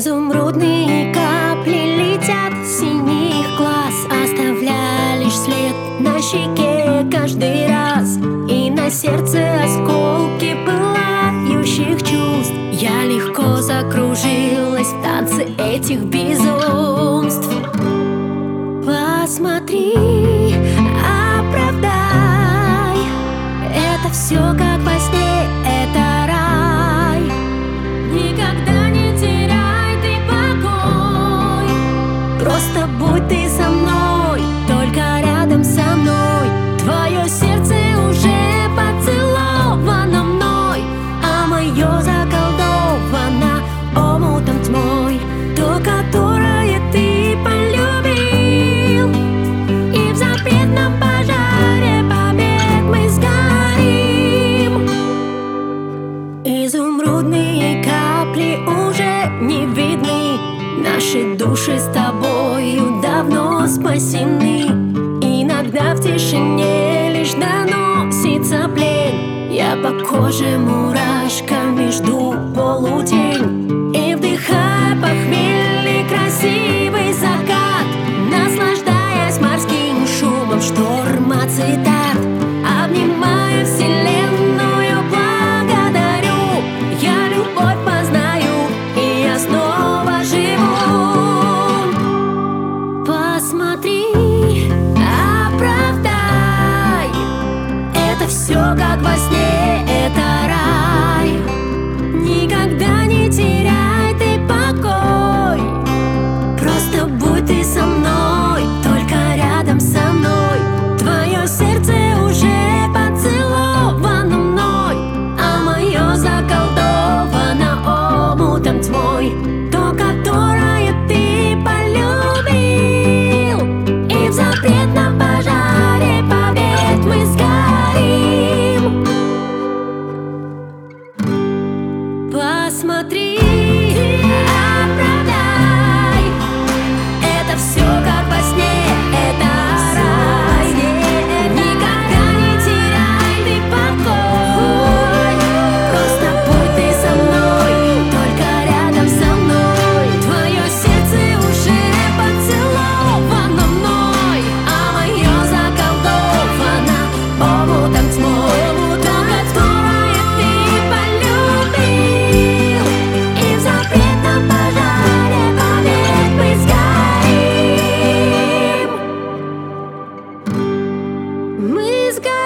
Изумрудные капли летят с синих глаз, оставляя лишь след на щеке каждый раз. И на сердце осколки пылающих чувств. Я легко закружилась в танце этих безумств. Посмотри, оправдай, это все как во сне, это рай. Никогда не теряй ты покой, просто будь ты со мной, только рядом со мной. Твое сердце уже поцеловано мной, а мое заколдовано омутом тьмой. То, которое ты полюбил, и в запретном пожаре побед мы сгорим. Изумрудные капли уже не видны, наши души с тобою давно спасены. Иногда в тишине лишь доносится плен, я по коже мурашками жду полутень. И вдыхая похмельный красивый закат, наслаждаясь морским шумом шторма цитат, обнимая вселенную, благодарю. Я любовь познаю, и я снова живу. Посмотри, оправдай, это все как во сне, это рай. Никогда не теряй ты покой, просто будь ты со мной, только рядом со мной. Твое сердце уже поцеловано мной, а мое заколдовано омутом тьмой. То, которое ты полюбил, и в запретном пожаре побед мы сгорим. Посмотри, оправдай, это все как во сне, это рай. Никогда не теряй ты покой, просто будь ты со мной, только рядом со мной. Твое сердце уже поцеловано мной, а мое заколдовано омутом тьмой. То, которое ты полюбил, и в запретном пожаре побед мы сгорим. Мы сгорим.